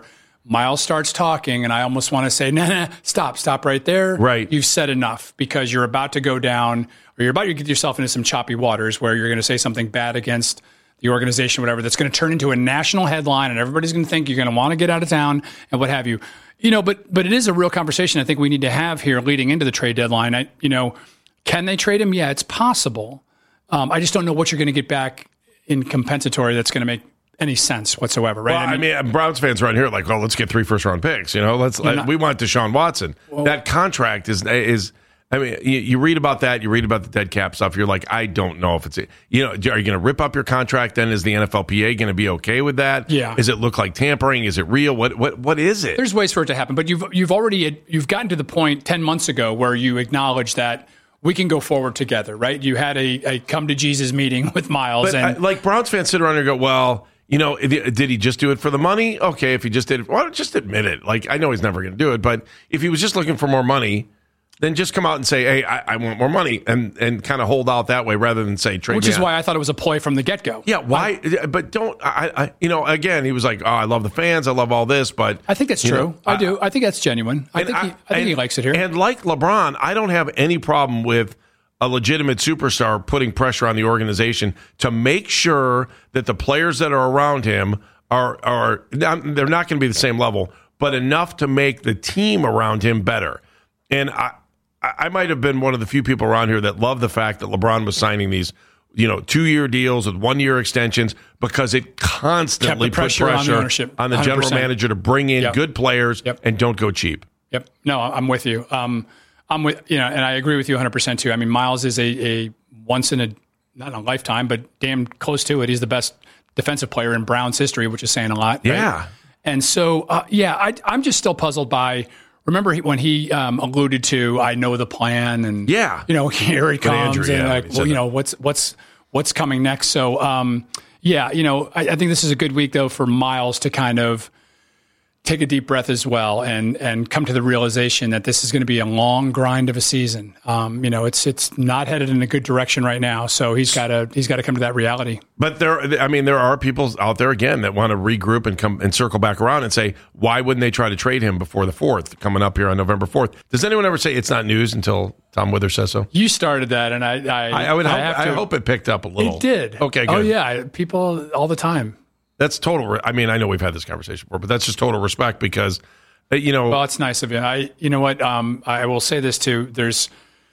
Miles starts talking, and I almost want to say, nah, nah, stop, stop right there.
Right.
You've said enough, because you're about to go down, or you're about to get yourself into some choppy waters where you're going to say something bad against the organization, whatever, that's going to turn into a national headline, and everybody's going to think you're going to want to get out of town and what have you. You know, but but it is a real conversation I think we need to have here leading into the trade deadline. I, you know, can they trade him? Yeah, it's possible. Um, I just don't know what you're going to get back in compensatory that's going to make any sense whatsoever, right?
Well, I mean, I mean, Browns fans around here are like, well, let's get three first round picks. You know, let's let,
not,
we want Deshaun Watson. Well, that contract is is. I mean, you, you read about that. You read about the dead cap stuff. You're like, I don't know if it's, you know, are you going to rip up your contract? Then is the N F L P A going to be okay with that?
Yeah.
Does it look like tampering? Is it real? What what what is it?
There's ways for it to happen, but you've you've already you've gotten to the point ten months ago where you acknowledge that we can go forward together, right? You had a, a come to Jesus meeting with Miles,
but
and
I, like Browns fans sit around and go, well, you know, did he just do it for the money? Okay, if he just did it, well, just admit it. Like, I know he's never going to do it, but if he was just looking for more money, then just come out and say, hey, I, I want more money, and, and kind of hold out that way rather than say trade.
Which
me
is
out.
why I thought it was a ploy from the get-go.
Yeah, why? I, but don't, I, I, you know, again, he was like, oh, I love the fans, I love all this, but.
I think that's true. Know, I, I do. I think that's genuine. I think, he, I think
and,
he likes it here.
And like LeBron, I don't have any problem with a legitimate superstar putting pressure on the organization to make sure that the players that are around him are, are they're not going to be the same level, but enough to make the team around him better. And I, I might have been one of the few people around here that love the fact that LeBron was signing these, you know, two-year deals with one-year extensions, because it constantly
Kept the pressure
put pressure
on the ownership,
on the general manager to bring in
yep.
good players
yep.
and don't go cheap.
Yep. No, I'm with you. Um, I'm with you know, and I agree with you one hundred percent too. I mean, Miles is a, a once in a not a lifetime, but damn close to it. He's the best defensive player in Browns history, which is saying a lot. Right?
Yeah.
And so, uh, yeah, I, I'm just still puzzled by. Remember he, when he um, alluded to, I know the plan, and
yeah,
you know, here he comes,
Andrew,
and
yeah,
like, well, you know, what's what's what's coming next. So, um, yeah, you know, I, I think this is a good week though for Miles to kind of take a deep breath as well, and and come to the realization that this is going to be a long grind of a season. Um, you know, it's it's not headed in a good direction right now, so he's got to he's got to come to that reality.
But there, I mean, there are people out there again that want to regroup and come and circle back around and say, why wouldn't they try to trade him before the fourth, coming up here on November fourth? Does anyone ever say it's not news until Tom Withers says so?
You started that, and I I,
I, I would
I
hope,
have to,
I hope it picked up a little.
It did.
Okay, good.
Oh yeah, people all the time.
That's total. I mean, I know we've had this conversation before, but that's just total respect because, you know.
Well, it's nice of you. I, you know what? Um, I will say this too. There's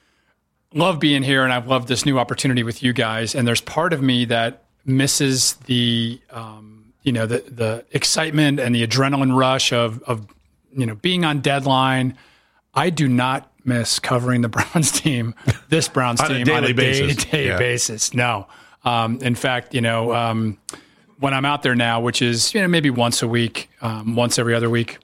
love being here, and I've loved this new opportunity with you guys. And there's part of me that misses the, um, you know, the the excitement and the adrenaline rush of of you know being on deadline. I do not miss covering the Browns team, this Browns
on
team
a daily
on a
basis.
day-to-day
Yeah.
basis. No, um, in fact, you know. Um, when I'm out there now, which is, you know, maybe once a week, um, once every other week,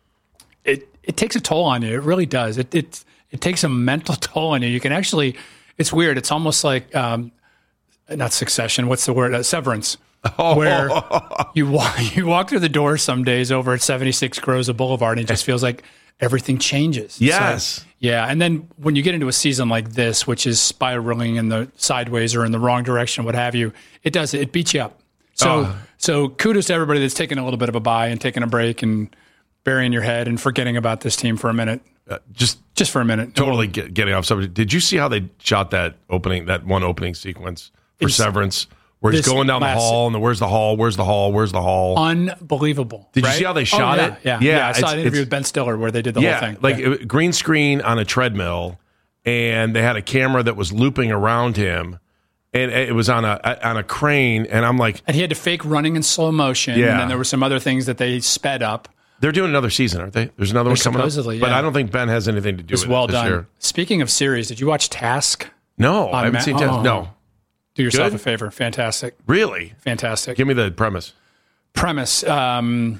it it takes a toll on you. It really does. It it it takes a mental toll on you. You can actually, it's weird. It's almost like um, not Succession. What's the word? Uh, severance.
Oh.
Where you walk you walk through the door some days over at seventy-six Groza Boulevard, and it just feels like everything changes.
Yes.
So, yeah, and then when you get into a season like this, which is spiraling in the sideways or in the wrong direction, what have you, it does. It beats you up. So, oh. so kudos to everybody that's taking a little bit of a bye and taking a break and burying your head and forgetting about this team for a minute.
Uh, just,
just for a minute.
Totally get, getting off subject. Did you see how they shot that opening, that one opening sequence for it's, Severance, where he's going down last, the hall and the, where's the hall, where's the hall, where's the hall?
Unbelievable.
Did
right?
you see how they shot
oh, yeah,
it?
Yeah, yeah. yeah I saw an interview
with
Ben Stiller where they did the
yeah,
whole thing.
Like
yeah.
it, green screen on a treadmill, and they had a camera that was looping around him. And it was on a on a crane, and I'm like...
And he had to fake running in slow motion,
yeah.
and then there were some other things that they sped up.
They're doing another season, aren't they? There's another
They're
one coming
supposedly,
up.
Yeah.
But I don't think Ben has anything to do
it's
with
well
it this
done.
year.
Speaking of series, did you watch Task?
No, I haven't
Ma-
seen Task.
Oh.
No.
Do yourself
Good?
a favor. Fantastic.
Really?
Fantastic.
Give me the premise.
Premise. Um,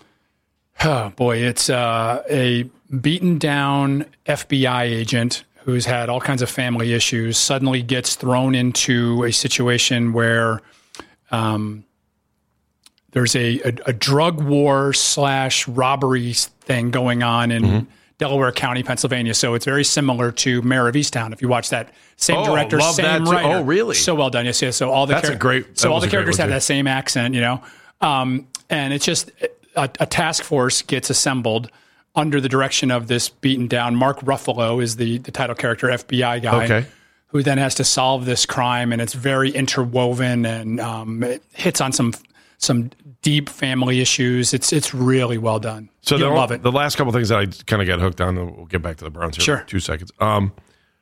oh, boy, it's uh, a beaten down F B I agent who's had all kinds of family issues, suddenly gets thrown into a situation where um, there's a, a, a drug war slash robbery thing going on in mm-hmm. Delaware County, Pennsylvania. So it's very similar to Mayor of Easttown. If you watch that, same
oh,
director,
love
same
that too.
writer.
Oh, really?
So well done. Yes, yes. So all the
that's
char-
a great.
So all the
a
characters have
too.
that same accent, you know, um, and it's just. a, a task force gets assembled under the direction of this beaten down Mark Ruffalo is the, the title character, F B I guy,
Okay.
who then has to solve this crime, and it's very interwoven and um, it hits on some some deep family issues. It's it's really well done.
So
You'll
the,
love it.
The last couple things that I kind of got hooked on, we'll get back to the Browns here
Sure.
in two seconds. Um,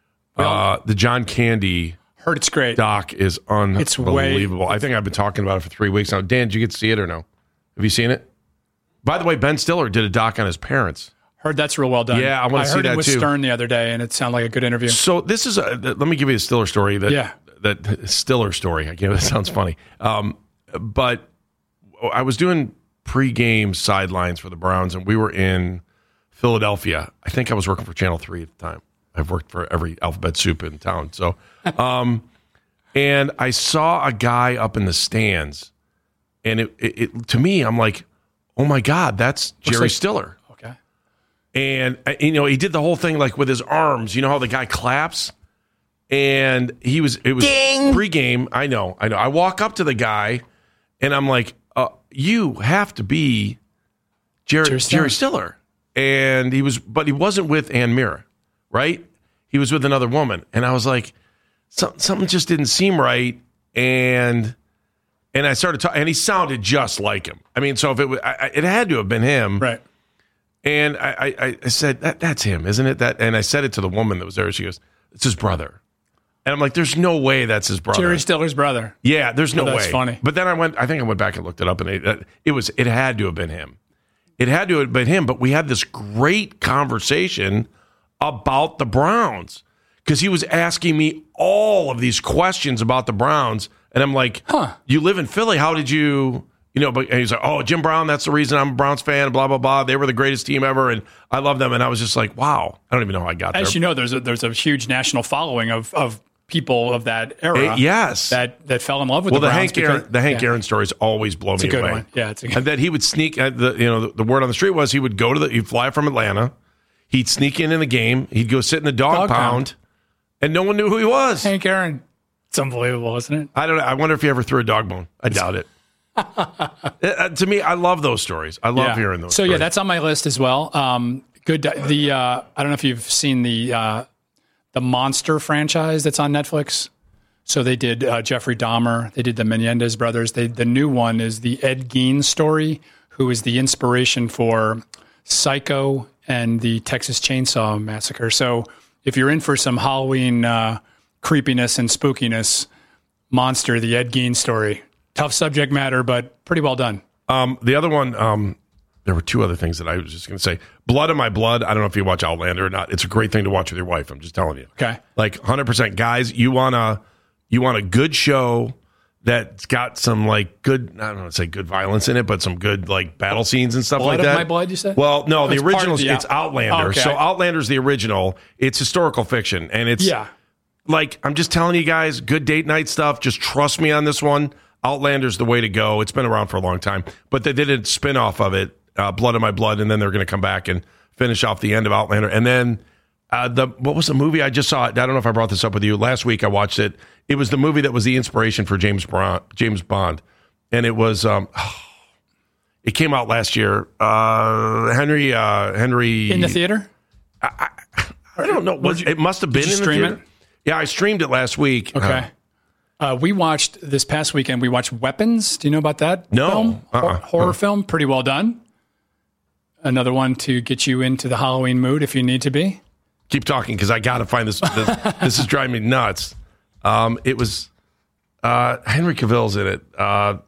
uh, the John Candy
Heard it's great.
doc is
It's way-
unbelievable. I think I've been talking about it for three weeks now. Dan, did you get to see it or no? Have you seen it? By the way, Ben Stiller did a doc on his parents.
Heard that's real well done.
Yeah, I wanna see
heard
that
it with
too.
Stern the other day, and it sounded like a good interview.
So this is a, let me give you a Stiller story. That,
Yeah.
That Stiller story. I can't, that sounds funny. Um, but I was doing pregame sidelines for the Browns, and we were in Philadelphia. I think I was working for Channel three at the time. I've worked for every alphabet soup in town. So, um, and I saw a guy up in the stands, and it, it, it to me, I'm like, oh my God, that's Jerry
like-
Stiller.
Okay.
And, uh, you know, he did the whole thing like with his arms. You know how the guy claps? And he was, it was pregame. I know, I know. I walk up to the guy and I'm like, uh, you have to be Jerry,
Jerry Stiller.
Jerry Stiller. And he was, but he wasn't with Ann Mira, right? He was with another woman. And I was like, some, something just didn't seem right. And, and I started talking, and he sounded just like him. I mean, so if it was, I, it had to have been him.
Right.
And I, I, I said, that, that's him, isn't it? That, and I said it to the woman that was there. She goes, it's his brother. And I'm like, there's no way that's his brother.
Jerry Stiller's brother.
Yeah, there's no
Oh, that's
way.
funny.
But then I went, I think I went back and looked it up, and it, it was, it had to have been him. It had to have been him. But we had this great conversation about the Browns because he was asking me all of these questions about the Browns. And I'm like,
Huh.
you live in Philly. How did you, you know, but and he's like, oh, Jim Brown, that's the reason I'm a Browns fan, blah, blah, blah. They were the greatest team ever, and I love them. And I was just like, wow. I don't even know how I got
As
there.
you know, there's a, there's a huge national following of, of people of that era.
Uh, yes.
That that fell in love with
well,
the
the
Browns.
Hank Aaron,
because-
the Hank
yeah.
Aaron stories always blow
It's
me
a good
away.
one. Yeah, it's a good
And that he would sneak, uh, the, you know, the, the word on the street was he would go to the, he'd fly from Atlanta, he'd sneak in in the game, he'd go sit in the dog,
Dog
pound,
pound.
and no one knew who he was.
Hank Aaron. It's unbelievable, isn't it?
I don't know. I wonder if he ever threw a dog bone. I doubt it. Uh, to me, I love those stories. I love
Yeah.
hearing those
So
stories.
yeah, that's on my list as well. Um, good. The uh, I don't know if you've seen the uh, the Monster franchise that's on Netflix. So they did uh, Jeffrey Dahmer. They did the Menendez brothers. They, the new one is the Ed Gein story, who is the inspiration for Psycho and the Texas Chainsaw Massacre. So if you're in for some Halloween uh, creepiness and spookiness, Monster, the Ed Gein story. Tough subject matter, but pretty well done.
Um, the other one, um, there were two other things that I was just going to say. Blood in My Blood. I don't know if you watch Outlander or not. It's a great thing to watch with your wife. I'm just telling you.
Okay.
Like one hundred percent. Guys, you want a, you want a good show that's got some like good, I don't want to say good violence in it, but some good like battle scenes and stuff
Blood
like
of
that.
My Blood, you said?
Well, no,
Oh,
the
it's part of
original,
the
it's
out-
Outlander.
Okay.
So Outlander's the original. It's historical fiction. And it's,
Yeah.
like, I'm just telling you guys, good date night stuff. Just trust me on this one. Outlander's the way to go. It's been around for a long time. But they did a spin-off of it, uh, Blood of My Blood, and then they're going to come back and finish off the end of Outlander. And then uh, the what was the movie I just saw? I don't know if I brought this up with you. Last week I watched it. It was the movie that was the inspiration for James Bond. James Bond. And it was... Um, it came out last year. Uh, Henry... Uh, Henry...
In the theater?
I don't know. Was,
you-
it must have been
did you
in the
stream
theater.
it?
Yeah, I streamed it last week.
Okay. Uh, we watched this past weekend. We watched Weapons. Do you know about that?
No.
film?
Uh-uh.
Hor- horror
Uh.
film. Pretty well done. Another one to get you into the Halloween mood if you need to be.
Keep talking because I got to find this. This, this is driving me nuts. Um, it was uh, Henry Cavill's in it. Uh,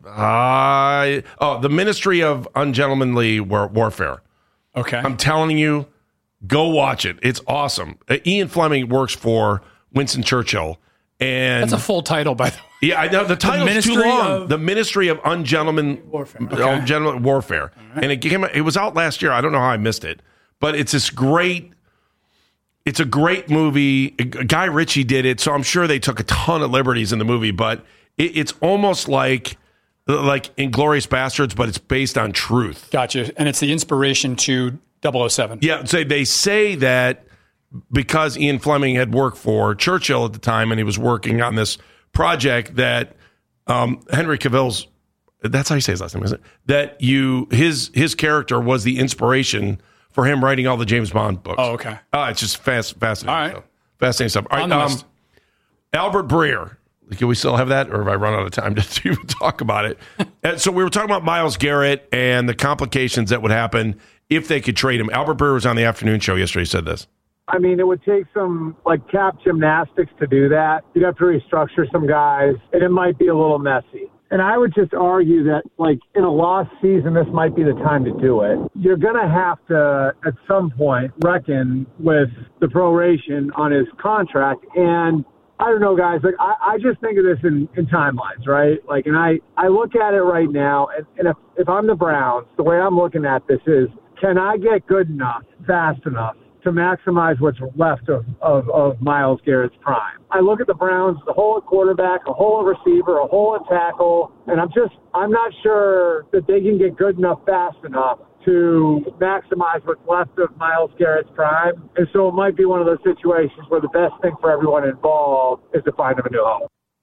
I, oh, the Ministry of Ungentlemanly War- Warfare.
Okay.
I'm telling you, go watch it. It's awesome. Uh, Ian Fleming works for Winston Churchill. And
That's a full title, by the way.
yeah, I know the title's too
Ministry
long.
of-
The Ministry of Ungentleman
Warfare. Okay.
Ungentleman Warfare, and it came. It was out last year. I don't know how I missed it, but it's this great. It's a great movie. Guy Ritchie did it, so I'm sure they took a ton of liberties in the movie. But it, it's almost like like Inglourious Bastards, but it's based on truth.
Gotcha. And it's the inspiration to double oh seven.
Yeah, so they say that because Ian Fleming had worked for Churchill at the time and he was working on this project that um, Henry Cavill's That's how you say his last name, isn't it? That you his his character was the inspiration for him writing all the James Bond books.
Oh, okay.
Oh, it's just fast, fascinating.
All right.
Stuff. Fascinating stuff. All right,
On the
um,
list.
Albert Breer. Can we still have that, or have I run out of time to even talk about it? And so we were talking about Myles Garrett and the complications that would happen if they could trade him. Albert Breer was on the afternoon show yesterday. He said this.
I mean, it would take some, like, cap gymnastics to do that. You'd have to restructure some guys, and it might be a little messy. And I would just argue that, like, in a lost season, this might be the time to do it. You're going to have to, at some point, reckon with the proration on his contract. And I don't know, guys, like, I, I just think of this in, in timelines, right? Like, and I, I look at it right now, and, and if, if I'm the Browns, the way I'm looking at this is, can I get good enough, fast enough, to maximize what's left of, of, of Myles Garrett's prime? I look at the Browns, the hole at quarterback, a hole at receiver, a hole at tackle, and I'm just, I'm not sure that they can get good enough fast enough to maximize what's left of Myles Garrett's prime. And so it might be one of those situations where the best thing for everyone involved is to find him a new home.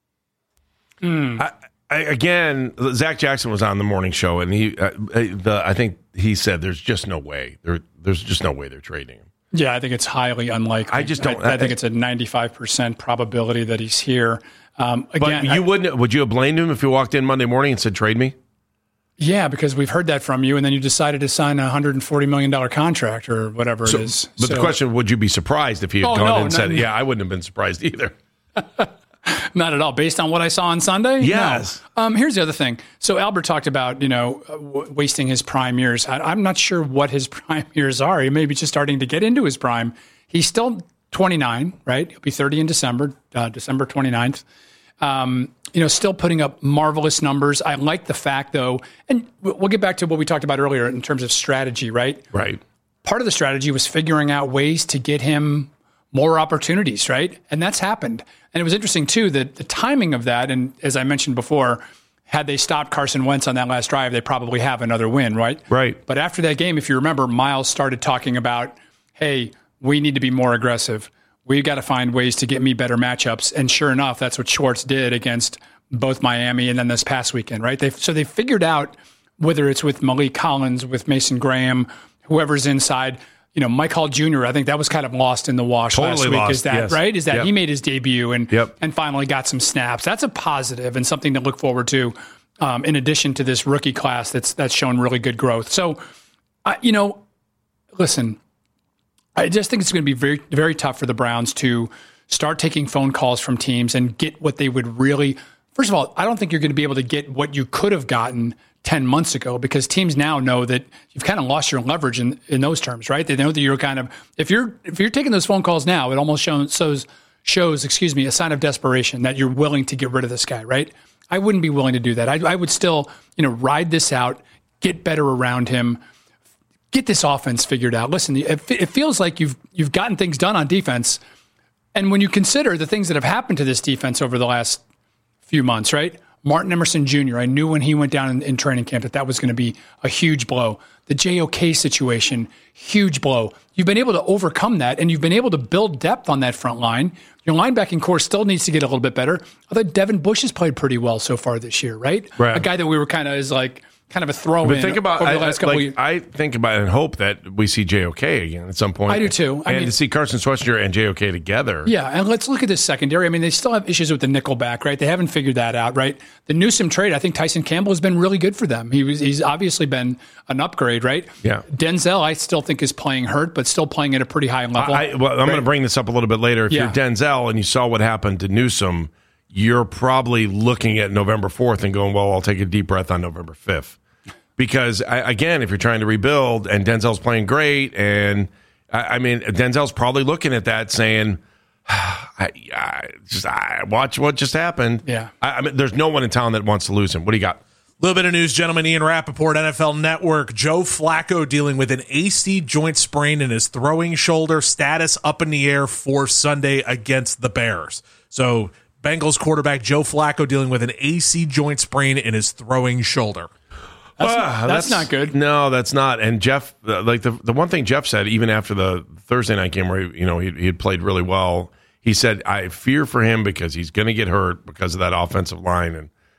Mm. I, I, again, Zach Jackson was on the morning show, and he, uh, the, I think he said there's just no way. There, there's just no way they're trading him.
Yeah, I think it's highly unlikely.
I just don't.
I, I think it's a ninety-five percent probability that he's here. Um, again,
but you
I,
wouldn't. Would you have blamed him if he walked in Monday morning and said, "Trade me"?
Yeah, because we've heard that from you, and then you decided to sign a one hundred forty million dollars contract or whatever
so,
it is.
But so, the question: would you be surprised if he had
oh,
gone
no,
in and said,
not,
"Yeah, I wouldn't have been surprised either"?
Not at all. Based on what I saw on Sunday?
Yes.
No. Um, here's the other thing. So Albert talked about, you know, w- wasting his prime years. I, I'm not sure what his prime years are. He may be just starting to get into his prime. He's still twenty-nine, right? He'll be thirty in December, uh, December twenty-ninth. Um, you know, still putting up marvelous numbers. I like the fact, though, and we'll get back to what we talked about earlier in terms of strategy, right?
Right.
Part of the strategy was figuring out ways to get him more opportunities, right? And that's happened. And it was interesting, too, that the timing of that, and as I mentioned before, had they stopped Carson Wentz on that last drive, they probably have another win, right?
Right.
But after that game, if you remember, Myles started talking about, hey, we need to be more aggressive. We've got to find ways to get me better matchups. And sure enough, that's what Schwartz did against both Miami and then this past weekend, right? They So they figured out, whether it's with Malik Collins, with Mason Graham, whoever's inside, you know, Mike Hall Junior, I think that was kind of lost in the wash
totally
last week.
Lost,
is that
yes.
right? Is that
yep.
he made his debut and
yep.
and finally got some snaps. That's a positive and something to look forward to. Um, in addition to this rookie class that's that's shown really good growth. So, uh, you know, listen, I just think it's going to be very very tough for the Browns to start taking phone calls from teams and get what they would really. First of all, I don't think you're going to be able to get what you could have gotten ten months ago, because teams now know that you've kind of lost your leverage in, in those terms, right? They know that you're kind of, if you're if you're taking those phone calls now, it almost shows, shows, shows excuse me, a sign of desperation that you're willing to get rid of this guy, right? I wouldn't be willing to do that. I, I would still, you know, ride this out, get better around him, get this offense figured out. Listen, it, it feels like you've you've gotten things done on defense, and when you consider the things that have happened to this defense over the last few months, right? Martin Emerson Junior, I knew when he went down in, in training camp that that was going to be a huge blow. The J O K situation, huge blow. You've been able to overcome that, and you've been able to build depth on that front line. Your linebacking core still needs to get a little bit better. Although Devin Bush has played pretty well so far this year, right?
Right.
A guy that we were kind of is like kind of a throw
but
in
think about,
over the
I,
last couple
like,
of years.
I think about it and hope that we see J O K again at some point.
I do too. I
and
mean,
to see Carson Schwarzenegger and J O K together.
Yeah, and let's look at this secondary. I mean, they still have issues with the nickelback, right? They haven't figured that out, right? The Newsome trade, I think Tyson Campbell has been really good for them. He was, he's obviously been an upgrade, right?
Yeah.
Denzel, I still think is playing hurt, but still playing at a pretty high level.
I, well, I'm
right?
going to bring this up a little bit later. If
Yeah.
you're Denzel and you saw what happened to Newsome, you're probably looking at November fourth and going, well, I'll take a deep breath on November fifth. Because, I, again, if you're trying to rebuild and Denzel's playing great, and, I, I mean, Denzel's probably looking at that saying, I, I just I, watch what just happened.
Yeah.
I, I mean, there's no one in town that wants to lose him. What do you got?
Little bit of news, gentlemen. Ian Rappaport, N F L Network. Joe Flacco dealing with an A C joint sprain in his throwing shoulder. Status up in the air for Sunday against the Bears. So, Bengals quarterback Joe Flacco dealing with an A C joint sprain in his throwing shoulder.
That's,
Uh,
not, that's, not good.
No, that's not. And Jeff, uh, like the the one thing Jeff said, even after the Thursday night game where he, you know he, he had played really well, he said, "I fear for him because he's going to get hurt because of that offensive line." And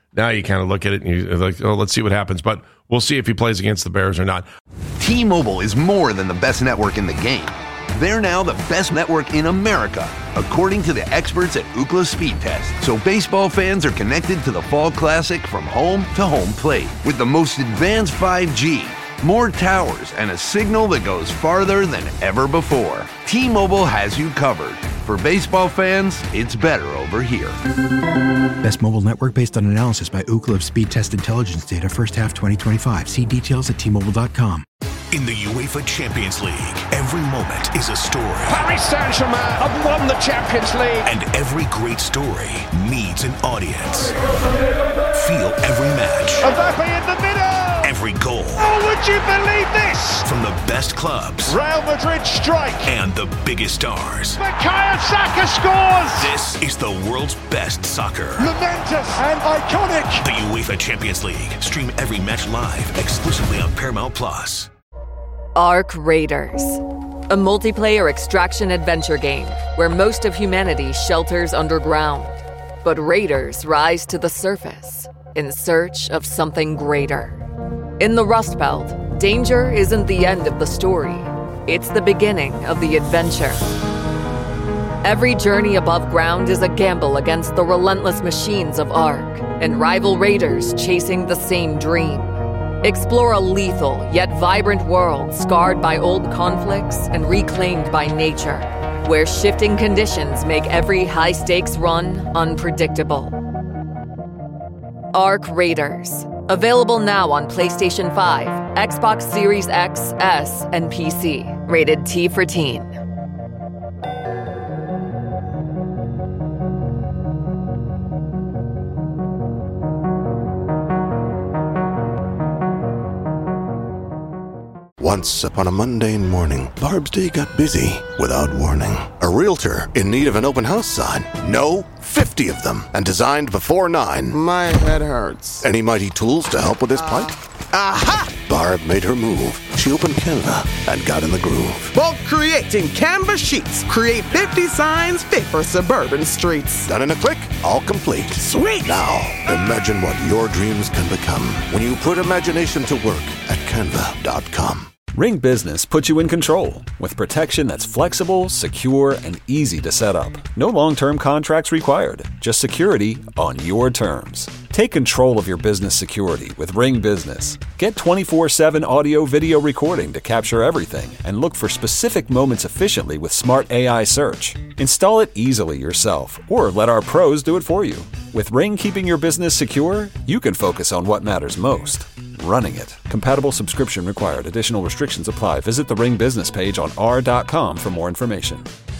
Now you kind of look at it and you're like, oh, let's see what happens. But we'll see if he plays against the Bears or not.
T-Mobile is more than the best network in the game. They're now the best network in America, according to the experts at Ookla Speed Test. So baseball fans are connected to the Fall Classic from home to home plate with the most advanced five G, more towers, and a signal that goes farther than ever before. T-Mobile has you covered. For baseball fans, it's better over here.
Best mobile network based on analysis by Ookla of Speed Test Intelligence data first half twenty twenty-five. See details at T Mobile dot com.
In the UEFA Champions League, every moment is a story.
Paris Saint-Germain have won the Champions League.
And every great story needs an audience. Feel every match.
Mbappe in the middle.
Every goal.
Oh, would you believe this?
From the best clubs.
Real Madrid strike.
And the biggest stars.
Bukayo Saka scores.
This is the world's best soccer.
Momentous and iconic.
The UEFA Champions League. Stream every match live exclusively on Paramount Plus.
Ark Raiders, a multiplayer extraction adventure game where most of humanity shelters underground, but raiders rise to the surface in search of something greater. In the Rust Belt, danger isn't the end of the story, it's the beginning of the adventure. Every journey above ground is a gamble against the relentless machines of Ark and rival raiders chasing the same dream. Explore a lethal yet vibrant world scarred by old conflicts and reclaimed by nature, where shifting conditions make every high-stakes run unpredictable. Ark Raiders. Available now on PlayStation five, Xbox Series X, S, and P C. Rated T for Teen.
Once upon a mundane morning, Barb's day got busy without warning. A realtor in need of an open house sign. No, fifty of them, and designed before nine.
My head hurts.
Any mighty tools to help with this plight?
Aha!
Barb made her move. She opened Canva and got in the groove.
Bulk creating Canva sheets. Create fifty signs fit for suburban streets.
Done in a click, all complete.
Sweet!
Now, imagine what your dreams can become when you put imagination to work at canva dot com.
Ring Business puts you in control with protection that's flexible, secure, and easy to set up. No long-term contracts required, just security on your terms. Take control of your business security with Ring Business. Get twenty-four seven audio video recording to capture everything and look for specific moments efficiently with smart A I search. Install it easily yourself or let our pros do it for you. With Ring keeping your business secure, you can focus on what matters most. Running it. Compatible subscription required. Additional restrictions apply. Visit the Ring Business page on r dot com for more information.